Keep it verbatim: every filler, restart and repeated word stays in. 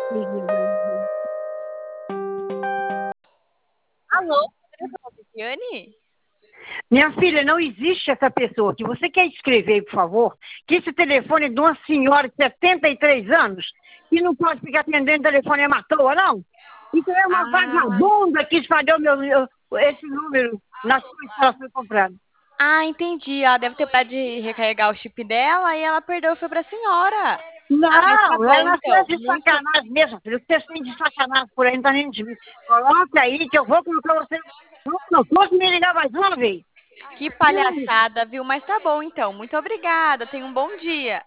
Alô, Viviane? Minha filha, não existe essa pessoa aqui. Você quer escrever, por favor, que esse telefone é de uma senhora de setenta e três anos que não pode ficar atendendo telefone à toa, não? Então é uma Ah. vagabunda que espalhou meu, meu, esse número nas coisas que ela foi comprando. Ah, entendi. Ela deve ter parado de recarregar o chip dela e ela perdeu e foi pra senhora. Não, Ah, mas tá bom, ela então. tá de Muito... sacanagem mesmo, filho. Vocês têm de sacanagem por aí, não tá nem de mim. Coloca aí que eu vou colocar você. Não posso me ligar mais uma vez. Que palhaçada, viu? Mas tá bom, então. Muito obrigada. Tenha um bom dia.